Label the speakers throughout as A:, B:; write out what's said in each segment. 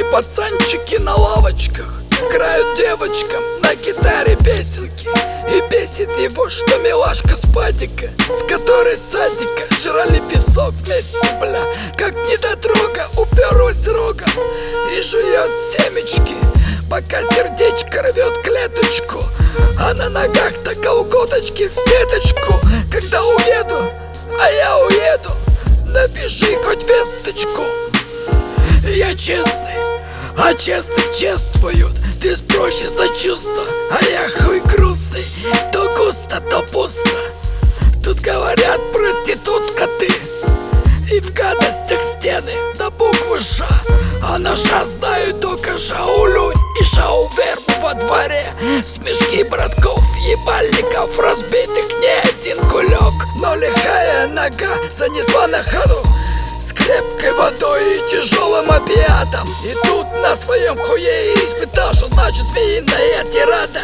A: пацанчики на лавочках играют девочкам на гитаре песенки. И бесит его, что милашка с падика, с которой с садика жрали песок вместе, бля. Как недотрога уперлась рогом и жует семечки, пока сердечко рвет клеточку. А на ногах так колготочки в сеточку. Когда уеду, а я уеду, напиши хоть весточку. Я честный, а честных чествуют. Ты спроси за чувства, а я хуй грустный. То густо, то пусто. Тут говорят проститутка ты, и в гадостях стены до буквы Ш. А на Ш знаю только Шаулю и Шауверм во дворе. Смешки братков, ебальников, разбитых не один кулек. Но лихая нога занесла на ходу с крепкой водой и тяжелым опиатом. И тут на своем хуе испытал, что значит змеиная тирада.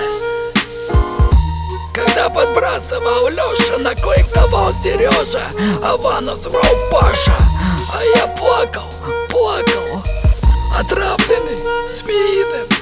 A: Когда подбрасывал Леша, на клик давал Сережа, а Вану звал Паша. А я плакал, отравленный змеиным